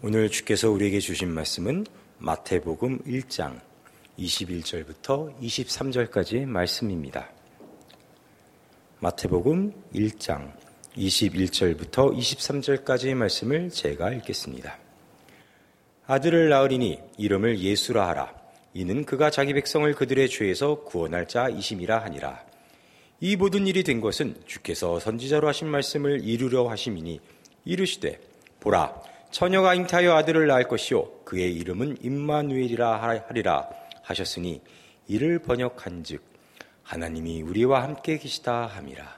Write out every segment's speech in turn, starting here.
오늘 주께서 우리에게 주신 말씀은 마태복음 1장 21절부터 23절까지 말씀입니다. 마태복음 1장 21절부터 23절까지의 말씀을 제가 읽겠습니다. 아들을 낳으리니 이름을 예수라 하라. 이는 그가 자기 백성을 그들의 죄에서 구원할 자이심이라 하니라. 이 모든 일이 된 것은 주께서 선지자로 하신 말씀을 이루려 하심이니 이르시되 보라 처녀가 잉태하여 아들을 낳을 것이요 그의 이름은 임마누엘이라 하리라 하셨으니 이를 번역한즉 하나님이 우리와 함께 계시다 함이라.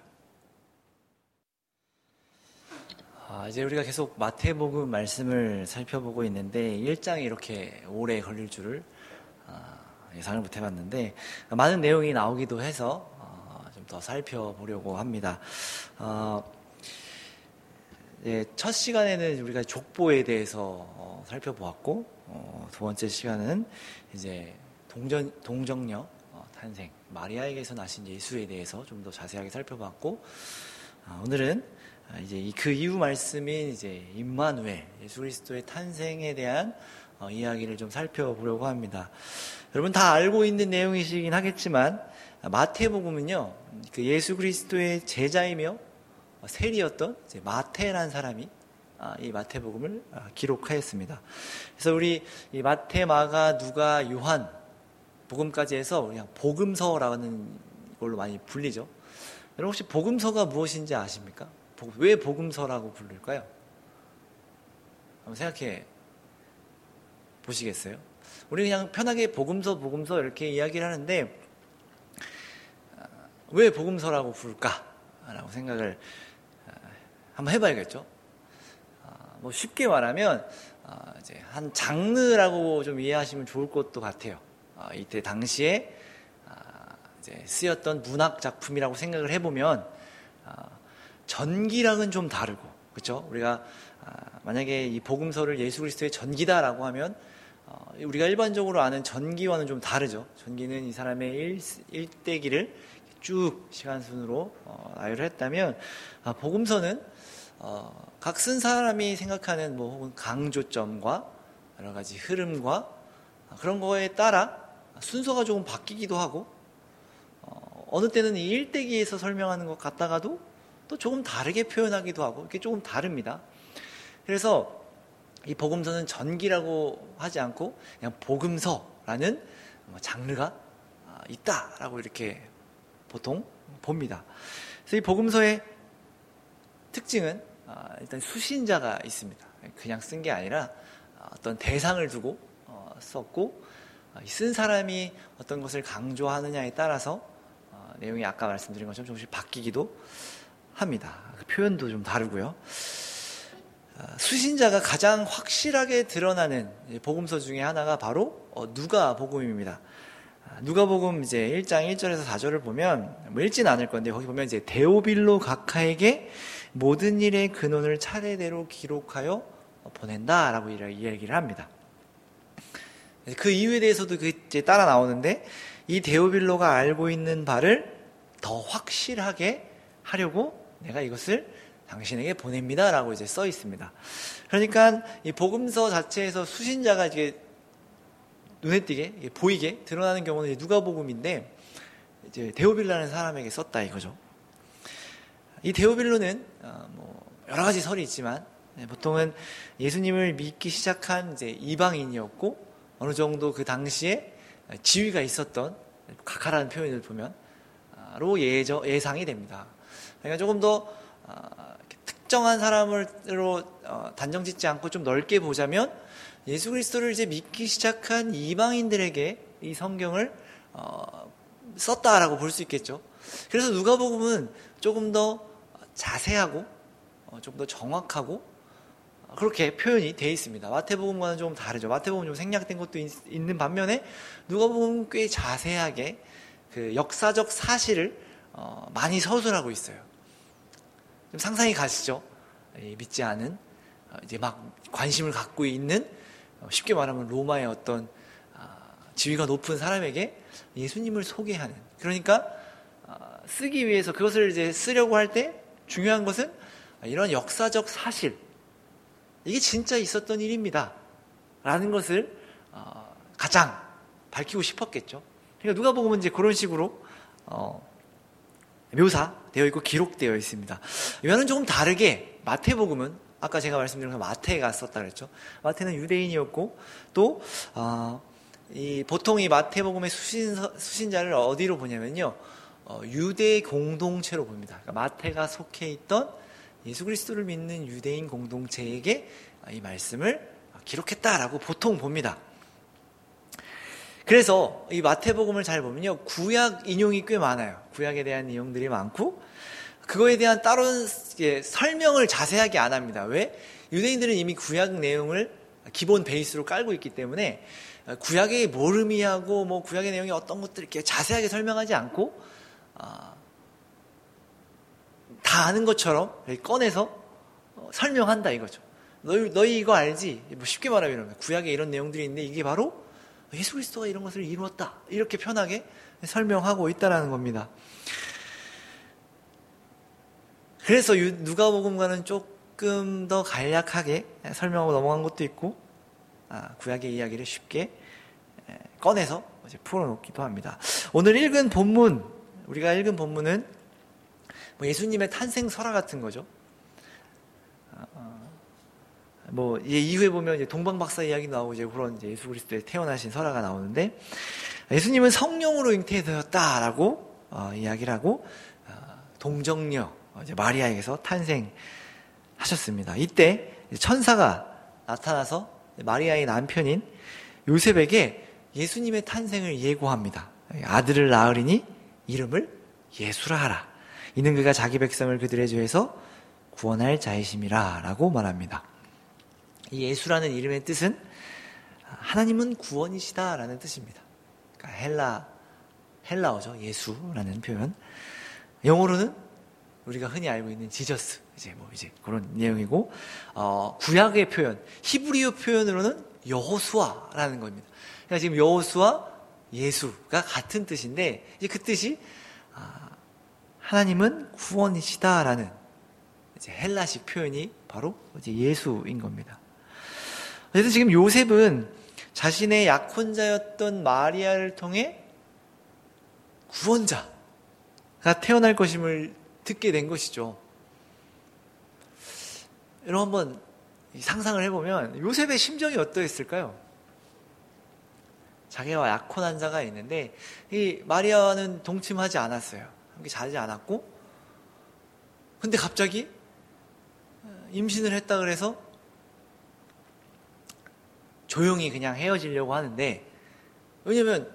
이제 우리가 계속 마태복음 말씀을 살펴보고 있는데 1장이 이렇게 오래 걸릴 줄을 예상을 못 해봤는데 많은 내용이 나오기도 해서 좀 더 살펴보려고 합니다. 첫 시간에는 우리가 족보에 대해서 살펴보았고 두 번째 시간은 이제 동정녀 탄생, 마리아에게서 나신 예수에 대해서 좀 더 자세하게 살펴봤고 오늘은 이제 그 이후 말씀인 이제 임마누엘, 예수 그리스도의 탄생에 대한 이야기를 좀 살펴보려고 합니다. 여러분 다 알고 있는 내용이시긴 하겠지만 마태복음은요, 그 예수 그리스도의 제자이며 세리였던 이제 마태라는 사람이 이 마태복음을 기록하였습니다. 그래서 우리 이 마태, 마가, 누가, 요한 복음까지 해서 그냥 복음서라는 걸로 많이 불리죠. 여러분 혹시 복음서가 무엇인지 아십니까? 왜 복음서라고 부를까요? 한번 생각해 보시겠어요? 우리 그냥 편하게 복음서 이렇게 이야기를 하는데 왜 복음서라고 부를까라고 생각을 한번 해봐야겠죠. 뭐 쉽게 말하면 이제 한 장르라고 좀 이해하시면 좋을 것도 같아요. 이때 당시에 이제 쓰였던 문학 작품이라고 생각을 해보면 전기랑은 좀 다르고, 그렇죠? 우리가 만약에 이 복음서를 예수 그리스도의 전기다라고 하면 우리가 일반적으로 아는 전기와는 좀 다르죠. 전기는 이 사람의 일대기를 쭉 시간 순으로 나열을 했다면 복음서는 각 쓴 사람이 생각하는 뭐 혹은 강조점과 여러 가지 흐름과 그런 거에 따라 순서가 조금 바뀌기도 하고 어느 때는 이 일대기에서 설명하는 것 같다가도 또 조금 다르게 표현하기도 하고 이렇게 조금 다릅니다. 그래서 이 복음서는 전기라고 하지 않고 그냥 복음서라는 장르가 있다라고 이렇게 보통 봅니다. 그래서 이 복음서의 특징은 일단 수신자가 있습니다. 그냥 쓴 게 아니라 어떤 대상을 두고 썼고 쓴 사람이 어떤 것을 강조하느냐에 따라서 내용이 아까 말씀드린 것처럼 조금씩 바뀌기도 합니다. 그 표현도 좀 다르고요. 수신자가 가장 확실하게 드러나는 복음서 중에 하나가 바로 누가복음입니다. 누가복음 이제 1장 1절에서 4절을 보면 뭐 읽지는 않을 건데 거기 보면 이제 데오빌로 각하에게 모든 일의 근원을 차례대로 기록하여 보낸다라고 이야기를 합니다. 그 이유에 대해서도 이제 따라 나오는데 이 데오빌로가 알고 있는 바를 더 확실하게 하려고 내가 이것을 당신에게 보냅니다라고 이제 써 있습니다. 그러니까 이 복음서 자체에서 수신자가 이게 눈에 띄게 보이게 드러나는 경우는 이제 누가복음인데 이제 데오빌로라는 사람에게 썼다 이거죠. 이 데오빌로는 뭐 여러 가지 설이 있지만 보통은 예수님을 믿기 시작한 이제 이방인이었고 어느 정도 그 당시에 지위가 있었던 각하라는 표현을 보면로 예상이 됩니다. 그러니까 조금 더 특정한 사람으로 단정짓지 않고 좀 넓게 보자면 예수 그리스도를 이제 믿기 시작한 이방인들에게 이 성경을 썼다라고 볼 수 있겠죠. 그래서 누가복음은 조금 더 자세하고 좀 더 정확하고 그렇게 표현이 되어 있습니다. 마태복음과는 좀 다르죠. 마태복음은 좀 생략된 것도 있는 반면에 누가복음은 꽤 자세하게 그 역사적 사실을 많이 서술하고 있어요. 좀 상상이 가시죠? 믿지 않은 이제 막 관심을 갖고 있는 쉽게 말하면 로마의 어떤 지위가 높은 사람에게 예수님을 소개하는, 그러니까 쓰기 위해서 그것을 이제 쓰려고 할 때 중요한 것은 이런 역사적 사실, 이게 진짜 있었던 일입니다. 라는 것을 가장 밝히고 싶었겠죠. 그러니까 누가복음은 이제 그런 식으로 묘사되어 있고 기록되어 있습니다. 이거는 조금 다르게 마태복음은 아까 제가 말씀드린 것처럼 마태가 썼다 그랬죠. 마태는 유대인이었고 또 보통 이 마태복음의 수신자를 어디로 보냐면요, 유대 공동체로 봅니다. 그러니까 마태가 속해 있던 예수 그리스도를 믿는 유대인 공동체에게 이 말씀을 기록했다라고 보통 봅니다. 그래서 이 마태복음을 잘 보면요, 구약 인용이 꽤 많아요. 구약에 대한 내용들이 많고 그거에 대한 다른 설명을 자세하게 안 합니다. 왜? 유대인들은 이미 구약 내용을 기본 베이스로 깔고 있기 때문에 구약이 뭘 의미하고 뭐 구약의 내용이 어떤 것들 이렇게 자세하게 설명하지 않고 다 아는 것처럼 꺼내서 설명한다 이거죠. 너희 이거 알지? 뭐 쉽게 말하면 구약에 이런 내용들이 있는데 이게 바로 예수 그리스도가 이런 것을 이루었다. 이렇게 편하게 설명하고 있다는 겁니다. 그래서 누가복음과는 조금 더 간략하게 설명하고 넘어간 것도 있고 구약의 이야기를 쉽게 꺼내서 풀어놓기도 합니다. 오늘 우리가 읽은 본문은 예수님의 탄생 설화 같은 거죠. 이후에 보면 이제 동방박사 이야기 나오고 그런 예수 그리스도의 태어나신 설화가 나오는데, 예수님은 성령으로 잉태되었다라고 이야기를 하고 동정녀 마리아에게서 탄생하셨습니다. 이때 천사가 나타나서 마리아의 남편인 요셉에게 예수님의 탄생을 예고합니다. 아들을 낳으리니 이름을 예수라 하라. 이는 그가 자기 백성을 그들의 죄에서 구원할 자이심이라 라고 말합니다. 이 예수라는 이름의 뜻은 하나님은 구원이시다 라는 뜻입니다. 그러니까 헬라어죠. 예수라는 표현. 영어로는 우리가 흔히 알고 있는 지저스, 이제 그런 내용이고, 구약의 표현, 히브리어 표현으로는 여호수아라는 겁니다. 그러니까 지금 여호수아, 예수가 같은 뜻인데, 이제 그 뜻이 하나님은 구원이시다라는 이제 헬라식 표현이 바로 이제 예수인 겁니다. 그래서 지금 요셉은 자신의 약혼자였던 마리아를 통해 구원자가 태어날 것임을 듣게 된 것이죠. 여러분 한번 상상을 해보면 요셉의 심정이 어떠했을까요? 자기와 약혼한 자가 있는데 이 마리아는 동침하지 않았어요. 함께 자지 않았고, 근데 갑자기 임신을 했다 그래서 조용히 그냥 헤어지려고 하는데, 왜냐면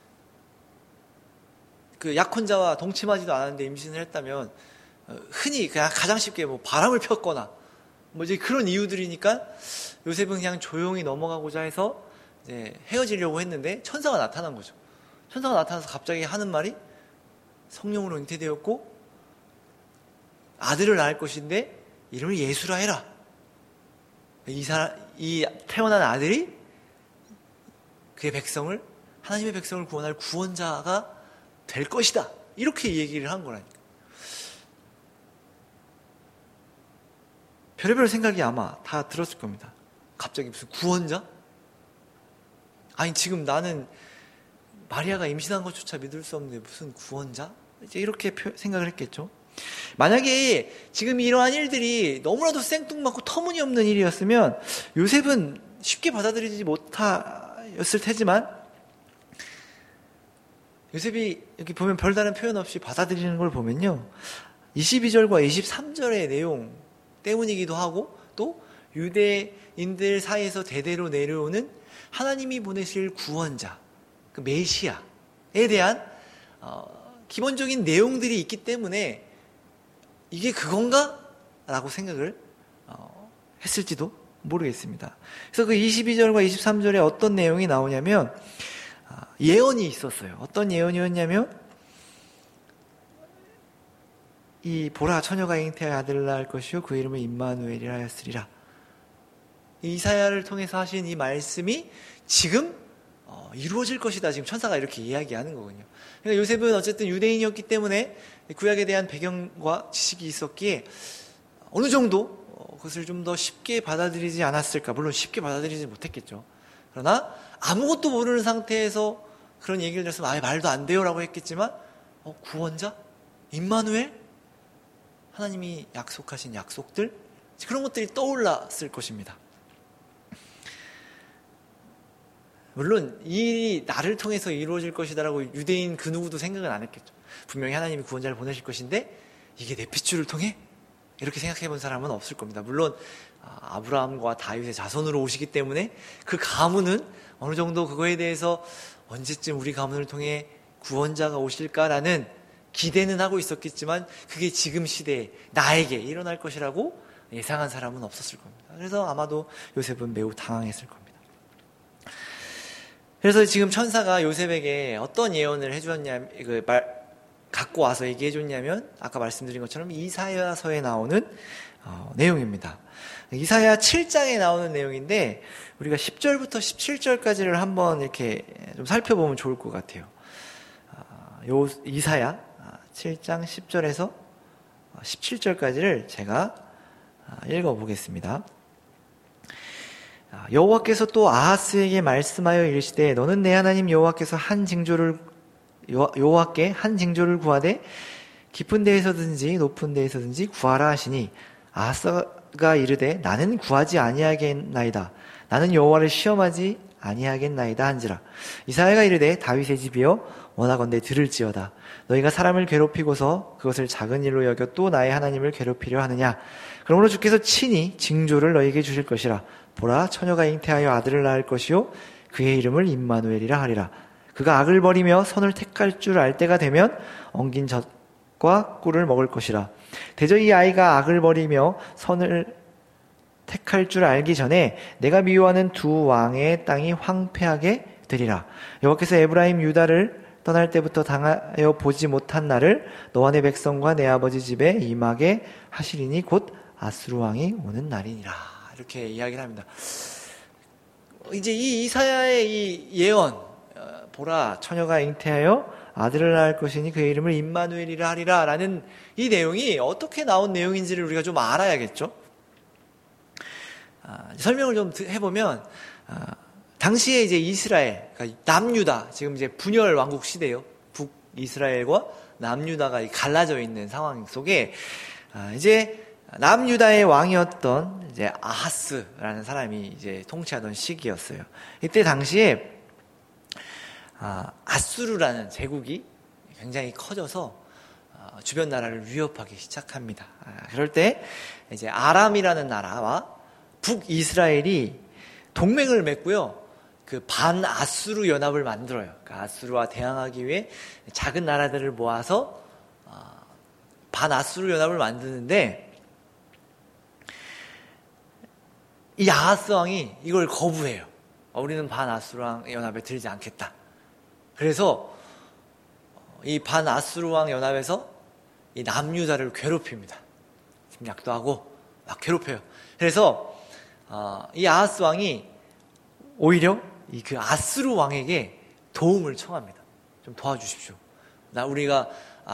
그 약혼자와 동침하지도 않았는데 임신을 했다면 흔히 그냥 가장 쉽게 바람을 폈거나 이제 그런 이유들이니까 요셉은 그냥 조용히 넘어가고자 해서 이제 헤어지려고 했는데 천사가 나타난 거죠. 천사가 나타나서 갑자기 하는 말이 성령으로 잉태되었고 아들을 낳을 것인데 이름을 예수라 해라. 이 태어난 아들이 그의 백성을, 하나님의 백성을 구원할 구원자가 될 것이다. 이렇게 얘기를 한 거라니까. 별의별 생각이 아마 다 들었을 겁니다. 갑자기 무슨 구원자? 아니 지금 나는 마리아가 임신한 것조차 믿을 수 없는데 무슨 구원자? 이제 이렇게 생각을 했겠죠. 만약에 지금 이러한 일들이 너무나도 생뚱맞고 터무니없는 일이었으면 요셉은 쉽게 받아들이지 못하였을 테지만, 요셉이 여기 보면 별다른 표현 없이 받아들이는 걸 보면요, 22절과 23절의 내용 때문이기도 하고 또 유대인들 사이에서 대대로 내려오는 하나님이 보내실 구원자, 그 메시아에 대한 기본적인 내용들이 있기 때문에 이게 그건가? 라고 생각을 했을지도 모르겠습니다. 그래서 그 22절과 23절에 어떤 내용이 나오냐면 예언이 있었어요. 어떤 예언이었냐면, 이 보라 처녀가 잉태하여 아들을 낳을 것이요 그 이름을 임마누엘이라 하였으리라. 이사야를 통해서 하신 이 말씀이 지금 이루어질 것이다. 지금 천사가 이렇게 이야기하는 거군요. 그러니까 요셉은 어쨌든 유대인이었기 때문에 구약에 대한 배경과 지식이 있었기에 어느 정도 그것을 좀 더 쉽게 받아들이지 않았을까. 물론 쉽게 받아들이지 못했겠죠. 그러나 아무것도 모르는 상태에서 그런 얘기를 들었으면 아예 말도 안 돼요 라고 했겠지만 구원자? 임마누엘? 하나님이 약속하신 약속들? 그런 것들이 떠올랐을 것입니다. 물론 이 일이 나를 통해서 이루어질 것이다라고 유대인 그 누구도 생각은 안 했겠죠. 분명히 하나님이 구원자를 보내실 것인데 이게 내 핏줄을 통해? 이렇게 생각해 본 사람은 없을 겁니다. 물론 아브라함과 다윗의 자손으로 오시기 때문에 그 가문은 어느 정도 그거에 대해서 언제쯤 우리 가문을 통해 구원자가 오실까라는 기대는 하고 있었겠지만 그게 지금 시대에 나에게 일어날 것이라고 예상한 사람은 없었을 겁니다. 그래서 아마도 요셉은 매우 당황했을 겁니다. 그래서 지금 천사가 요셉에게 어떤 예언을 해주었냐면 갖고 와서 얘기해 줬냐면 아까 말씀드린 것처럼 이사야서에 나오는 내용입니다. 이사야 7장에 나오는 내용인데 우리가 10절부터 17절까지를 한번 이렇게 좀 살펴보면 좋을 것 같아요. 이사야 7장 10절에서 17절까지를 제가 읽어보겠습니다. 여호와께서 또 아하스에게 말씀하여 이르시되 너는 내 하나님 여호와께 한 징조를 구하되 깊은 데에서든지 높은 데에서든지 구하라 하시니 아하스가 이르되 나는 구하지 아니하겠나이다. 나는 여호와를 시험하지 아니하겠나이다 한지라. 이사야가 이르되 다윗의 집이여 원하건대 들을지어다. 너희가 사람을 괴롭히고서 그것을 작은 일로 여겨 또 나의 하나님을 괴롭히려 하느냐. 그러므로 주께서 친히 징조를 너희에게 주실 것이라. 보라 처녀가 잉태하여 아들을 낳을 것이요 그의 이름을 임마누엘이라 하리라. 그가 악을 버리며 선을 택할 줄 알 때가 되면 엉긴 젖과 꿀을 먹을 것이라. 대저 이 아이가 악을 버리며 선을 택할 줄 알기 전에 내가 미워하는 두 왕의 땅이 황폐하게 되리라. 여호와께서 에브라임 유다를 떠날 때부터 당하여 보지 못한 날을 너와 내 백성과 내 아버지 집에 임하게 하시리니 곧 아수르 왕이 오는 날이니라. 이렇게 이야기를 합니다. 이제 이 이사야의 이 예언, 보라 처녀가 잉태하여 아들을 낳을 것이니 그의 이름을 임마누엘이라 하리라 라는 이 내용이 어떻게 나온 내용인지를 우리가 좀 알아야겠죠. 설명을 좀 해보면 당시에 이제 이스라엘, 그러니까 남유다, 지금 이제 분열 왕국 시대예요. 북이스라엘과 남유다가 갈라져 있는 상황 속에 이제 남유다의 왕이었던 이제 아하스라는 사람이 이제 통치하던 시기였어요. 이때 당시에 아수르라는 제국이 굉장히 커져서 주변 나라를 위협하기 시작합니다. 그럴 때 이제 아람이라는 나라와 북이스라엘이 동맹을 맺고요. 그 반아수르 연합을 만들어요. 그러니까 아수르와 대항하기 위해 작은 나라들을 모아서 반아수르 연합을 만드는데 이 아하스 왕이 이걸 거부해요. 우리는 반아수르 왕 연합에 들지 않겠다. 그래서 이 반아수르 왕 연합에서 이 남유다를 괴롭힙니다. 침략도 하고 막 괴롭혀요. 그래서 이 아하스 왕이 오히려 이 그 아수르 왕에게 도움을 청합니다. 좀 도와주십시오. 우리가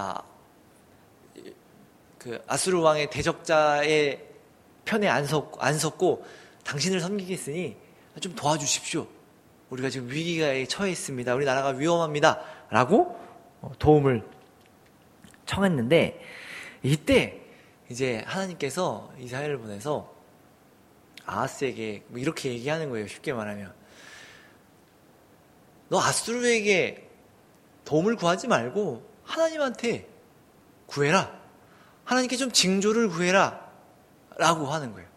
그 아수르 왕의 대적자의 편에 안 섰고 당신을 섬기겠으니 좀 도와주십시오. 우리가 지금 위기에 처해 있습니다. 우리 나라가 위험합니다. 라고 도움을 청했는데 이때 이제 하나님께서 이사야를 보내서 아하스에게 이렇게 얘기하는 거예요. 쉽게 말하면 너 아수르에게 도움을 구하지 말고 하나님한테 구해라. 하나님께 좀 징조를 구해라. 라고 하는 거예요.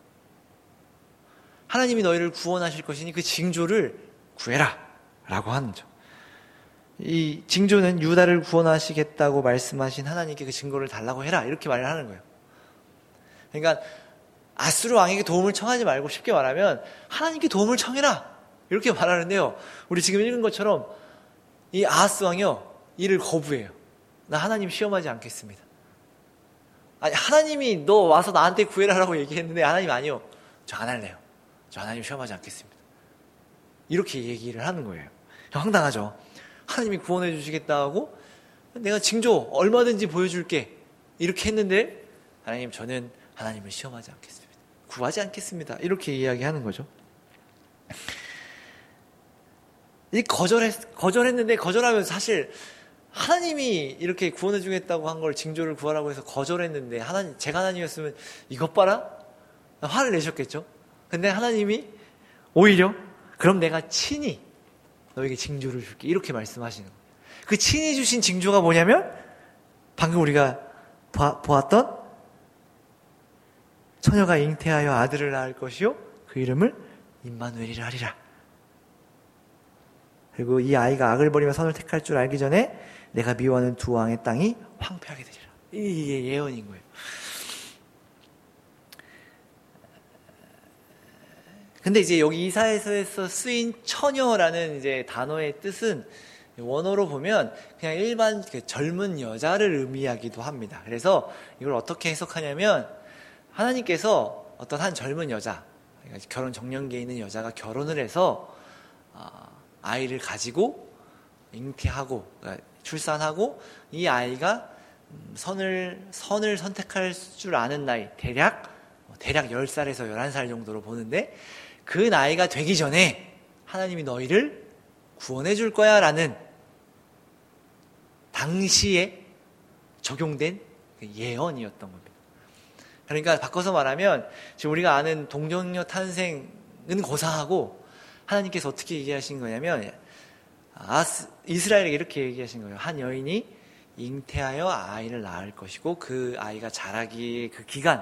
하나님이 너희를 구원하실 것이니 그 징조를 구해라. 라고 하는 거죠. 이 징조는 유다를 구원하시겠다고 말씀하신 하나님께 그 증거를 달라고 해라. 이렇게 말을 하는 거예요. 그러니까 아수르 왕에게 도움을 청하지 말고 쉽게 말하면 하나님께 도움을 청해라. 이렇게 말하는데요. 우리 지금 읽은 것처럼 이 아하스 왕이요. 이를 거부해요. 나 하나님 시험하지 않겠습니다. 아니 하나님이 너 와서 나한테 구해라라고 얘기했는데 하나님 아니요. 저 안 할래요. 저 하나님 시험하지 않겠습니다. 이렇게 얘기를 하는 거예요. 황당하죠. 하나님이 구원해 주시겠다 하고 내가 징조 얼마든지 보여줄게 이렇게 했는데 하나님 저는 하나님을 시험하지 않겠습니다. 구하지 않겠습니다. 이렇게 이야기하는 거죠. 거절했는데 거절하면서 사실 하나님이 이렇게 구원해 주겠다고 한 걸 징조를 구하라고 해서 거절했는데 제가 하나님이었으면 이것 봐라? 화를 내셨겠죠? 근데 하나님이 오히려 그럼 내가 친히 너에게 징조를 줄게 이렇게 말씀하시는 거예요. 그 친히 주신 징조가 뭐냐면 방금 우리가 보았던 처녀가 잉태하여 아들을 낳을 것이요 그 이름을 임마누엘이라 하리라. 그리고 이 아이가 악을 버리며 선을 택할 줄 알기 전에 내가 미워하는 두 왕의 땅이 황폐하게 되리라. 이게 예언인 거예요. 근데 이제 여기 이사야서에서 쓰인 처녀라는 이제 단어의 뜻은 원어로 보면 그냥 일반 젊은 여자를 의미하기도 합니다. 그래서 이걸 어떻게 해석하냐면 하나님께서 어떤 한 젊은 여자, 결혼 정년기에 있는 여자가 결혼을 해서 아이를 가지고 잉태하고 출산하고 이 아이가 선을 선택할 줄 아는 나이 대략 10살에서 11살 정도로 보는데 그 나이가 되기 전에 하나님이 너희를 구원해 줄 거야 라는 당시에 적용된 예언이었던 겁니다. 그러니까 바꿔서 말하면 지금 우리가 아는 동정녀 탄생은 고사하고 하나님께서 어떻게 얘기하신 거냐면 이스라엘에게 이렇게 얘기하신 거예요. 한 여인이 잉태하여 아이를 낳을 것이고 그 아이가 자라기 그 기간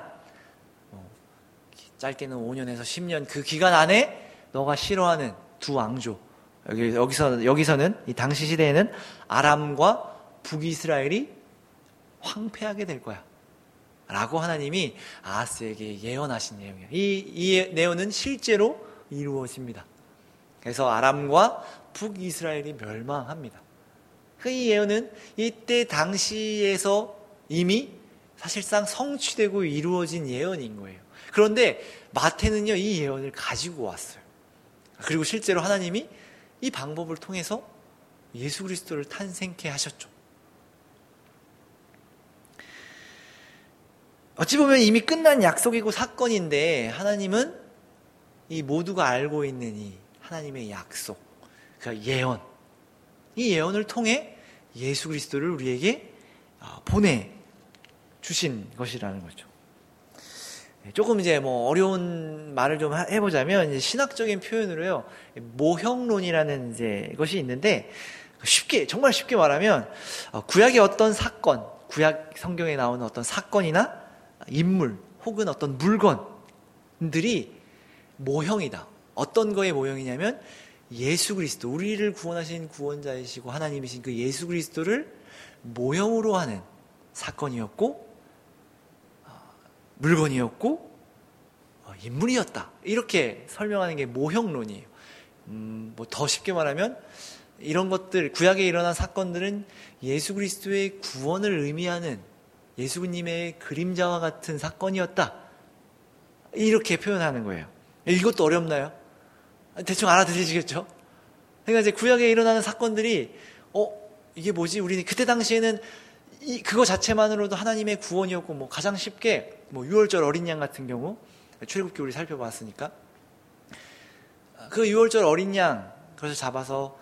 짧게는 5년에서 10년 그 기간 안에 너가 싫어하는 두 왕조 여기서는 이 당시 시대에는 아람과 북이스라엘이 황폐하게 될 거야 라고 하나님이 아하스에게 예언하신 내용이에요. 이 내용은 실제로 이루어집니다. 그래서 아람과 북이스라엘이 멸망합니다. 이 예언은 이때 당시에서 이미 사실상 성취되고 이루어진 예언인 거예요. 그런데 마태는요 이 예언을 가지고 왔어요. 그리고 실제로 하나님이 이 방법을 통해서 예수 그리스도를 탄생케 하셨죠. 어찌 보면 이미 끝난 약속이고 사건인데 하나님은 이 모두가 알고 있는 이 하나님의 약속, 그러니까 예언, 이 예언을 통해 예수 그리스도를 우리에게 보내주신 것이라는 거죠. 조금 이제 어려운 말을 좀 해보자면 이제 신학적인 표현으로요 모형론이라는 이제 것이 있는데 정말 쉽게 말하면 구약의 어떤 사건, 구약 성경에 나오는 어떤 사건이나 인물 혹은 어떤 물건들이 모형이다. 어떤 거의 모형이냐면 예수 그리스도, 우리를 구원하신 구원자이시고 하나님이신 그 예수 그리스도를 모형으로 하는 사건이었고 물건이었고 인물이었다. 이렇게 설명하는 게 모형론이에요. 더 쉽게 말하면 이런 것들, 구약에 일어난 사건들은 예수 그리스도의 구원을 의미하는 예수님의 그림자와 같은 사건이었다. 이렇게 표현하는 거예요. 이것도 어렵나요? 대충 알아들으시겠죠? 그러니까 이제 구약에 일어나는 사건들이 이게 뭐지? 우리 그때 당시에는 그거 자체만으로도 하나님의 구원이었고 가장 쉽게 유월절 어린 양 같은 경우 출애굽기 우리 살펴봤으니까 그 유월절 어린 양 그것을 잡아서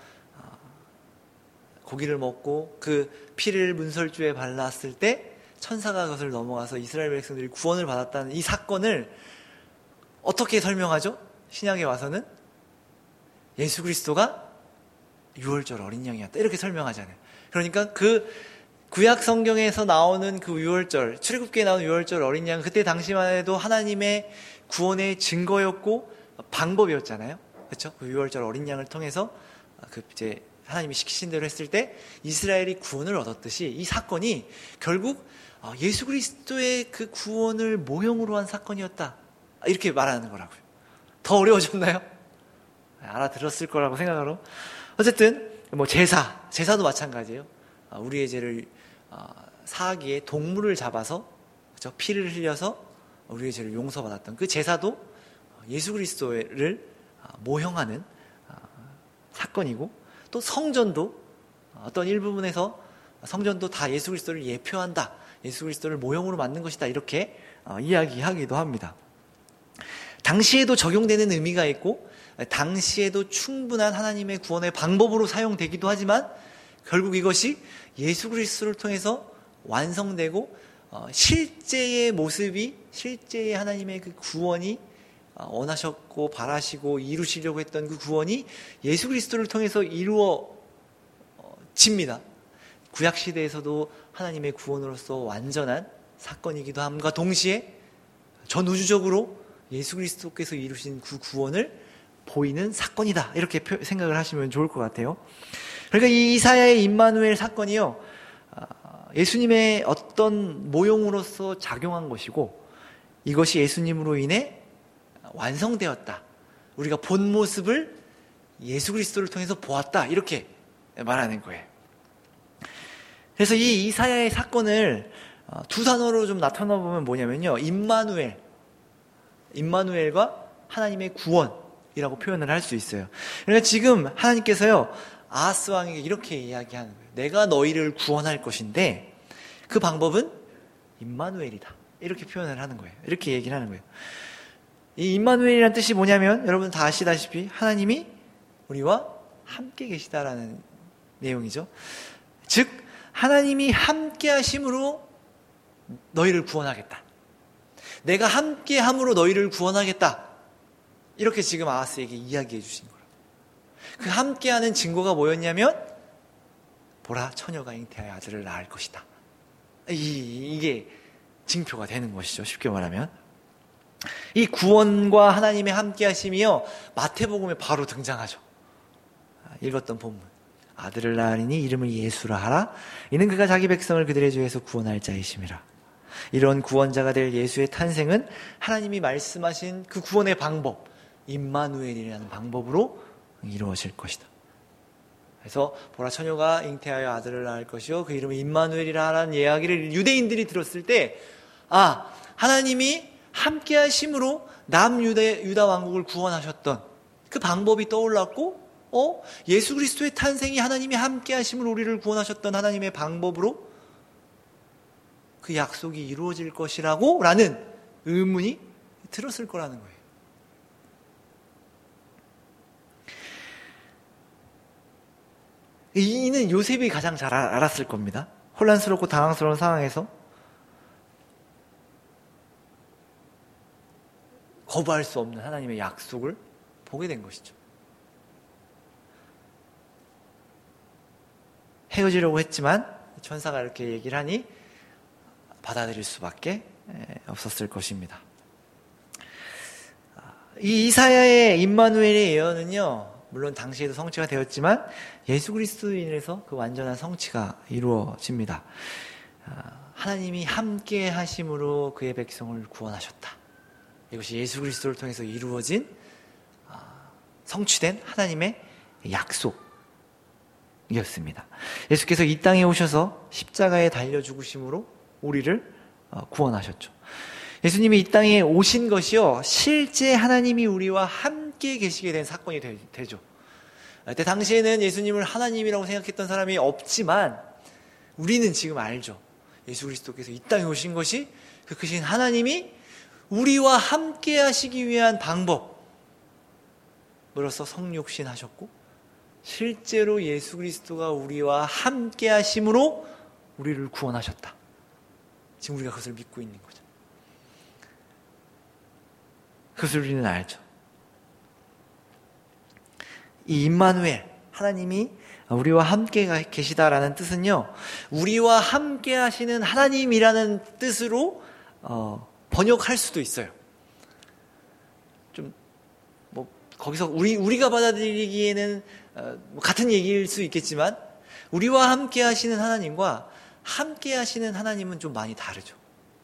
고기를 먹고 그 피를 문설주에 발랐을 때 천사가 그것을 넘어가서 이스라엘 백성들이 구원을 받았다는 이 사건을 어떻게 설명하죠? 신약에 와서는 예수 그리스도가 유월절 어린 양이었다 이렇게 설명하잖아요. 그러니까 그 구약 성경에서 나오는 그 유월절, 출애굽기에 나오는 유월절 어린 양, 그때 당시만 해도 하나님의 구원의 증거였고 방법이었잖아요. 그렇죠? 그 유월절 어린 양을 통해서 이제 하나님이 시키신 대로 했을 때 이스라엘이 구원을 얻었듯이 이 사건이 결국 예수 그리스도의 그 구원을 모형으로 한 사건이었다. 이렇게 말하는 거라고요. 더 어려워졌나요? 알아들었을 거라고 생각하러. 어쨌든 제사도 마찬가지예요. 우리의 죄를 사하기에 동물을 잡아서 그렇죠? 피를 흘려서 우리의 죄를 용서받았던 그 제사도 예수 그리스도를 모형하는 사건이고 또 성전도 어떤 일부분에서 성전도 다 예수 그리스도를 예표한다. 예수 그리스도를 모형으로 만든 것이다. 이렇게 이야기하기도 합니다. 당시에도 적용되는 의미가 있고 당시에도 충분한 하나님의 구원의 방법으로 사용되기도 하지만 결국 이것이 예수 그리스도를 통해서 완성되고 실제의 모습이, 실제의 하나님의 그 구원이 원하셨고 바라시고 이루시려고 했던 그 구원이 예수 그리스도를 통해서 이루어집니다. 구약시대에서도 하나님의 구원으로서 완전한 사건이기도 함과 동시에 전 우주적으로 예수 그리스도께서 이루신 그 구원을 보이는 사건이다, 이렇게 생각을 하시면 좋을 것 같아요. 그러니까 이 이사야의 임마누엘 사건이요, 예수님의 어떤 모형으로서 작용한 것이고 이것이 예수님으로 인해 완성되었다, 우리가 본 모습을 예수 그리스도를 통해서 보았다, 이렇게 말하는 거예요. 그래서 이 이사야의 사건을 두 단어로 좀 나타나 보면 뭐냐면요, 임마누엘과 하나님의 구원이라고 표현을 할 수 있어요. 그러니까 지금 하나님께서요, 아하스 왕에게 이렇게 이야기하는 거예요. 내가 너희를 구원할 것인데 그 방법은 임마누엘이다, 이렇게 표현을 하는 거예요. 이렇게 얘기를 하는 거예요. 이 임마누엘이라는 뜻이 뭐냐면 여러분 다 아시다시피 하나님이 우리와 함께 계시다라는 내용이죠. 즉 하나님이 함께 하심으로 너희를 구원하겠다, 내가 함께 함으로 너희를 구원하겠다, 이렇게 지금 아하스에게 이야기해 주신 거예요. 그 함께하는 증거가 뭐였냐면 보라, 처녀가 잉태하여 아들을 낳을 것이다, 이게 징표가 되는 것이죠. 쉽게 말하면 이 구원과 하나님의 함께하심이요, 마태복음에 바로 등장하죠. 읽었던 본문, 아들을 낳으리니 이름을 예수라 하라. 이는 그가 자기 백성을 그들의 죄에서 구원할 자이심이라. 이런 구원자가 될 예수의 탄생은 하나님이 말씀하신 그 구원의 방법, 임마누엘이라는 방법으로 이루어질 것이다. 그래서 보라, 처녀가 잉태하여 아들을 낳을 것이요 그 이름을 임마누엘이라 하라는 이야기를 유대인들이 들었을 때, 하나님이 함께 하심으로 남유다 왕국을 구원하셨던 그 방법이 떠올랐고, 예수 그리스도의 탄생이 하나님이 함께 하심으로 우리를 구원하셨던 하나님의 방법으로 그 약속이 이루어질 것이라고 라는 의문이 들었을 거라는 거예요. 이는 요셉이 가장 잘 알았을 겁니다. 혼란스럽고 당황스러운 상황에서 거부할 수 없는 하나님의 약속을 보게 된 것이죠. 헤어지려고 했지만 천사가 이렇게 얘기를 하니 받아들일 수밖에 없었을 것입니다. 이 이사야의 임마누엘의 예언은요, 물론 당시에도 성취가 되었지만 예수 그리스도로 인해서 그 완전한 성취가 이루어집니다. 하나님이 함께 하심으로 그의 백성을 구원하셨다. 이것이 예수 그리스도를 통해서 이루어진 성취된 하나님의 약속이었습니다. 예수께서 이 땅에 오셔서 십자가에 달려 죽으심으로 우리를 구원하셨죠. 예수님이 이 땅에 오신 것이요, 실제 하나님이 우리와 함께 계시게 된 사건이 되죠. 그때 당시에는 예수님을 하나님이라고 생각했던 사람이 없지만 우리는 지금 알죠. 예수 그리스도께서 이 땅에 오신 것이 그 크신 하나님이 우리와 함께 하시기 위한 방법으로서 성육신 하셨고, 실제로 예수 그리스도가 우리와 함께 하심으로 우리를 구원하셨다. 지금 우리가 그것을 믿고 있는 거죠. 그것을 우리는 알죠. 이 임마누엘, 하나님이 우리와 함께 계시다라는 뜻은요, 우리와 함께 하시는 하나님이라는 뜻으로 번역할 수도 있어요. 좀 거기서 우리가 받아들이기에는 같은 얘기일 수 있겠지만 우리와 함께 하시는 하나님과 함께 하시는 하나님은 좀 많이 다르죠.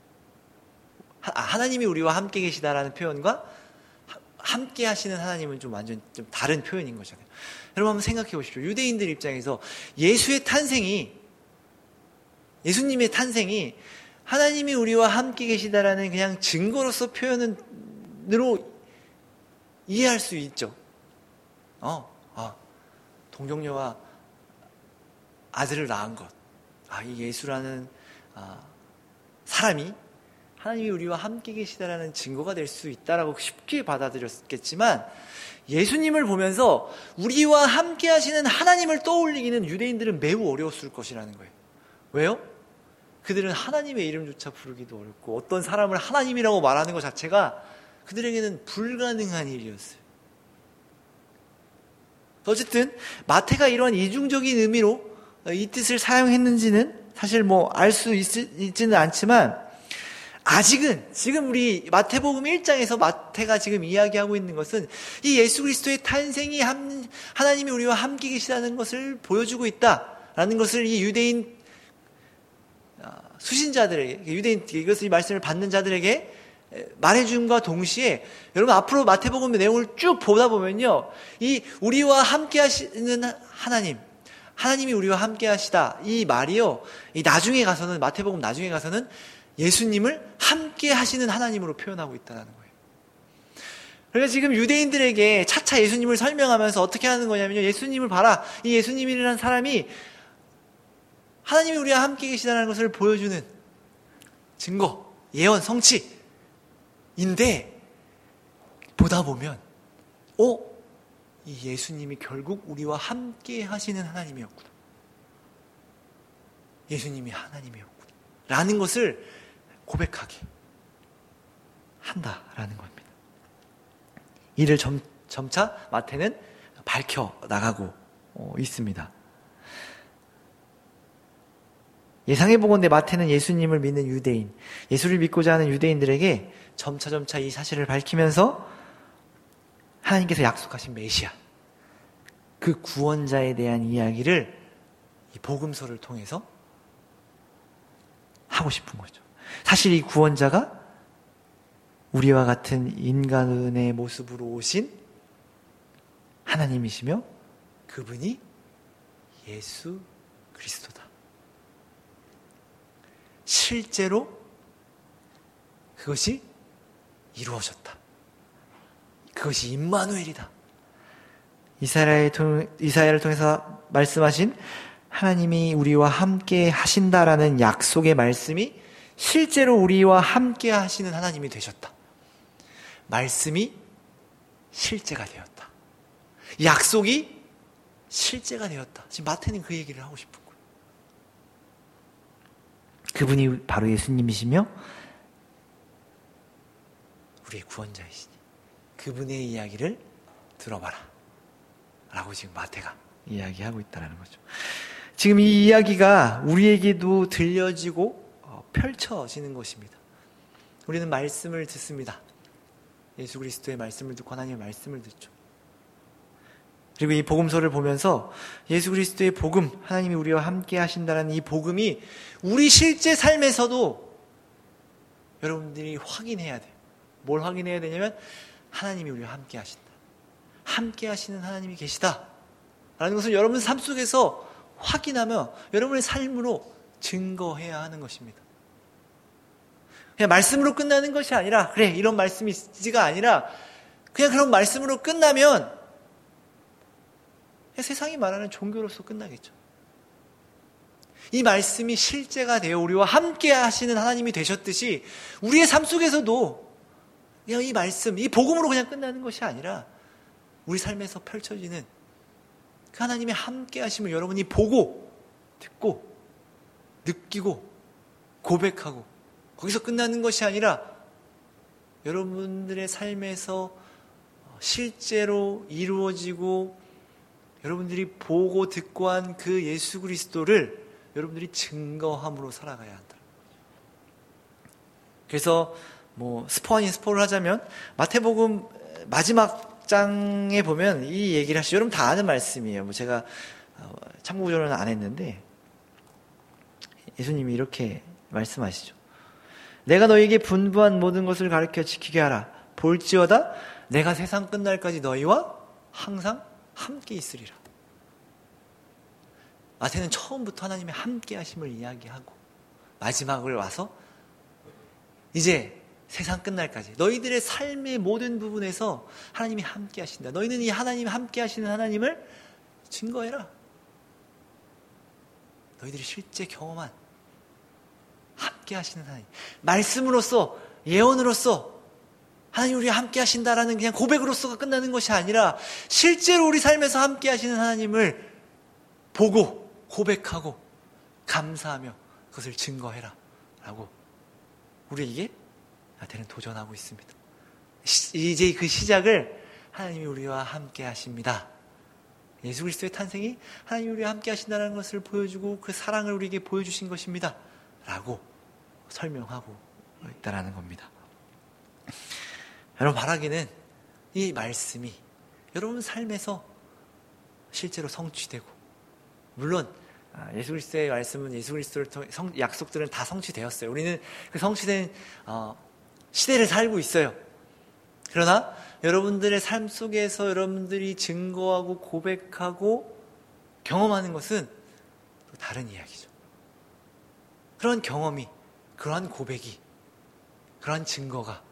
하나님이 우리와 함께 계시다라는 표현과 함께 하시는 하나님은 좀 완전 좀 다른 표현인 거잖아요. 여러분 한번 생각해 보십시오. 유대인들 입장에서 예수님의 탄생이 하나님이 우리와 함께 계시다라는 그냥 증거로서 표현으로 이해할 수 있죠. 동정녀가 아들을 낳은 것. 이 예수라는 사람이 하나님이 우리와 함께 계시다라는 증거가 될 수 있다라고 쉽게 받아들였겠지만 예수님을 보면서 우리와 함께 하시는 하나님을 떠올리기는 유대인들은 매우 어려웠을 것이라는 거예요. 왜요? 그들은 하나님의 이름조차 부르기도 어렵고 어떤 사람을 하나님이라고 말하는 것 자체가 그들에게는 불가능한 일이었어요. 어쨌든 마태가 이러한 이중적인 의미로 이 뜻을 사용했는지는 사실 알 수 있지는 않지만 아직은 지금 우리 마태복음 1장에서 마태가 지금 이야기하고 있는 것은 이 예수 그리스도의 탄생이 하나님이 우리와 함께 계시다는 것을 보여주고 있다라는 것을 이 유대인 수신자들에게, 유대인 이것을 이 말씀을 받는 자들에게 말해줌과 동시에 여러분 앞으로 마태복음 내용을 쭉 보다 보면요, 이 우리와 함께 하시는 하나님이 우리와 함께 하시다 이 말이요, 이 나중에 가서는 마태복음 나중에 가서는 예수님을 함께 하시는 하나님으로 표현하고 있다는 거예요. 그러니까 지금 유대인들에게 차차 예수님을 설명하면서 어떻게 하는 거냐면요, 예수님을 봐라, 이 예수님이라는 사람이 하나님이 우리와 함께 계시다는 것을 보여주는 증거, 예언, 성취인데 보다 보면 이 예수님이 결국 우리와 함께 하시는 하나님이었구나, 예수님이 하나님이었구나 라는 것을 고백하게 한다라는 겁니다. 이를 점차 마태는 밝혀나가고 있습니다. 예상해보건대 마태는 예수님을 믿는 유대인, 예수를 믿고자 하는 유대인들에게 점차 이 사실을 밝히면서 하나님께서 약속하신 메시아, 그 구원자에 대한 이야기를 이 복음서를 통해서 하고 싶은 거죠. 사실 이 구원자가 우리와 같은 인간의 모습으로 오신 하나님이시며 그분이 예수 그리스도다. 실제로 그것이 이루어졌다. 그것이 임마누엘이다. 이사야를 통해서 말씀하신 하나님이 우리와 함께 하신다라는 약속의 말씀이 실제로 우리와 함께 하시는 하나님이 되셨다. 말씀이 실제가 되었다. 약속이 실제가 되었다. 지금 마태는 그 얘기를 하고 싶은 거예요. 그분이 바로 예수님이시며 우리의 구원자이시니 그분의 이야기를 들어봐라 라고 지금 마태가 이야기하고 있다는 거죠. 지금 이 이야기가 우리에게도 들려지고 펼쳐지는 것입니다. 우리는 말씀을 듣습니다. 예수 그리스도의 말씀을 듣고 하나님의 말씀을 듣죠. 그리고 이 복음서를 보면서 예수 그리스도의 복음, 하나님이 우리와 함께 하신다는 이 복음이 우리 실제 삶에서도 여러분들이 확인해야 돼요. 뭘 확인해야 되냐면 하나님이 우리와 함께 하신다, 함께 하시는 하나님이 계시다 라는 것을 여러분 삶 속에서 확인하며 여러분의 삶으로 증거해야 하는 것입니다. 그냥 말씀으로 끝나는 것이 아니라 그래 이런 말씀이 있지가 아니라 그냥 그런 말씀으로 끝나면 그냥 세상이 말하는 종교로서 끝나겠죠. 이 말씀이 실제가 되어 우리와 함께 하시는 하나님이 되셨듯이 우리의 삶 속에서도 그냥 이 말씀, 이 복음으로 그냥 끝나는 것이 아니라 우리 삶에서 펼쳐지는 그 하나님의 함께 하심을 여러분이 보고 듣고 느끼고 고백하고 거기서 끝나는 것이 아니라 여러분들의 삶에서 실제로 이루어지고 여러분들이 보고 듣고 한 그 예수 그리스도를 여러분들이 증거함으로 살아가야 한다. 그래서 스포 아닌 스포를 하자면 마태복음 마지막 장에 보면 이 얘기를 하시죠. 여러분 다 아는 말씀이에요. 제가 참고 구절은 안 했는데 예수님이 이렇게 말씀하시죠. 내가 너희에게 분부한 모든 것을 가르쳐 지키게 하라. 볼지어다 내가 세상 끝날까지 너희와 항상 함께 있으리라. 마태는 처음부터 하나님의 함께 하심을 이야기하고 마지막을 와서 이제 세상 끝날까지 너희들의 삶의 모든 부분에서 하나님이 함께 하신다. 너희는 이 하나님 함께 하시는 하나님을 증거해라. 너희들이 실제 경험한 함께 하시는 하나님. 말씀으로써, 예언으로써 하나님 우리와 함께 하신다라는 그냥 고백으로서가 끝나는 것이 아니라 실제로 우리 삶에서 함께 하시는 하나님을 보고 고백하고 감사하며 그것을 증거해라 라고 우리에게 나한테는 도전하고 있습니다. 이제 그 시작을 하나님이 우리와 함께 하십니다. 예수 그리스도의 탄생이 하나님이 우리와 함께 하신다는 것을 보여주고 그 사랑을 우리에게 보여주신 것입니다 라고 설명하고 있다는 겁니다. 여러분, 바라기는 이 말씀이 여러분 삶에서 실제로 성취되고, 물론 예수 그리스도의 말씀은 예수 그리스도를 통해 약속들은 다 성취되었어요. 우리는 그 성취된 시대를 살고 있어요. 그러나 여러분들의 삶 속에서 여러분들이 증거하고 고백하고 경험하는 것은 또 다른 이야기죠. 그런 경험이, 그러한 고백이, 그러한 증거가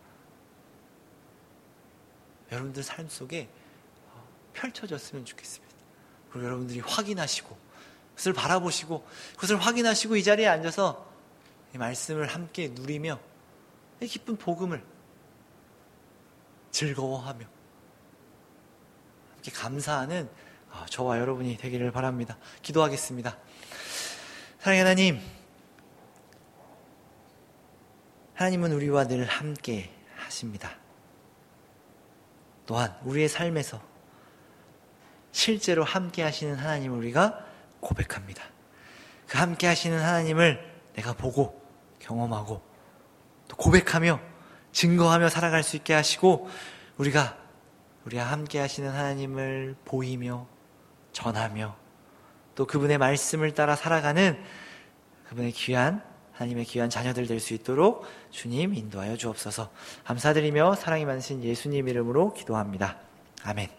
여러분들 삶 속에 펼쳐졌으면 좋겠습니다. 그리고 여러분들이 확인하시고 그것을 바라보시고 그것을 확인하시고 이 자리에 앉아서 이 말씀을 함께 누리며 이 기쁜 복음을 즐거워하며 함께 감사하는 저와 여러분이 되기를 바랍니다. 기도하겠습니다. 사랑의 하나님, 하나님은 우리와 늘 함께 하십니다. 또한 우리의 삶에서 실제로 함께 하시는 하나님을 우리가 고백합니다. 그 함께 하시는 하나님을 내가 보고 경험하고 또 고백하며 증거하며 살아갈 수 있게 하시고 우리와 함께 하시는 하나님을 보이며 전하며 또 그분의 말씀을 따라 살아가는 그분의 하나님의 귀한 자녀들 될 수 있도록 주님 인도하여 주옵소서. 감사드리며 사랑이 많으신 예수님 이름으로 기도합니다. 아멘.